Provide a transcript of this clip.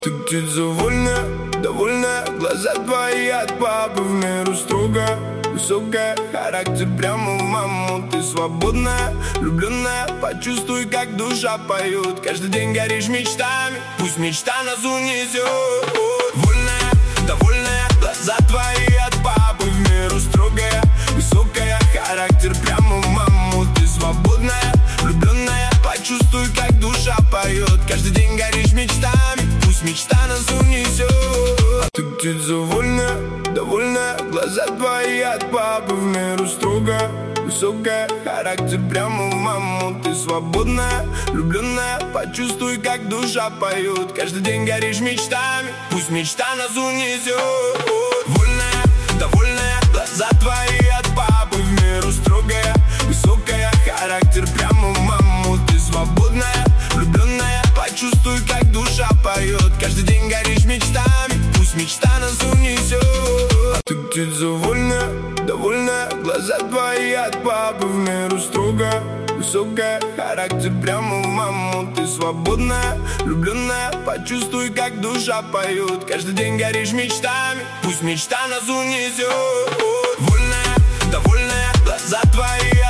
Ты птица вольная, довольная, глаза твои от папы в меру строго. Высокая, характер прямо в маму. Ты свободная, влюбленная, почувствуй, как душа поет. Каждый день горишь мечтами, пусть мечта нас унесет. Вольная, довольная, глаза твои от папы в меру строгая. Высокая, характер прямо в маму. Ты свободная, влюбленная, почувствуй, как душа поет. Каждый день горишь мечтами, пусть мечта нас унесет. Ты птица вольная, довольная, глаза твои от папы в меру строго. Высокая, характер прямо в маму. Ты свободная, влюбленная, почувствуй, как душа поет. Каждый день горишь мечтами, пусть мечта нас унесет. Вольная, довольная, глаза твои от папы в меру строгая. Высокая, характер прямо в маму. Ты свободная, влюбленная, почувствуй, как душа поет. Каждый день горишь мечтами, пусть мечта нас унесет. Ты птица вольная, довольная, глаза твои от папы в меру строго. Высокая, характер прямо в маму. Ты свободная, влюбленная, почувствуй, как душа поет. Каждый день горишь мечтами, пусть мечта нас унесет. Вольная, довольная, глаза твои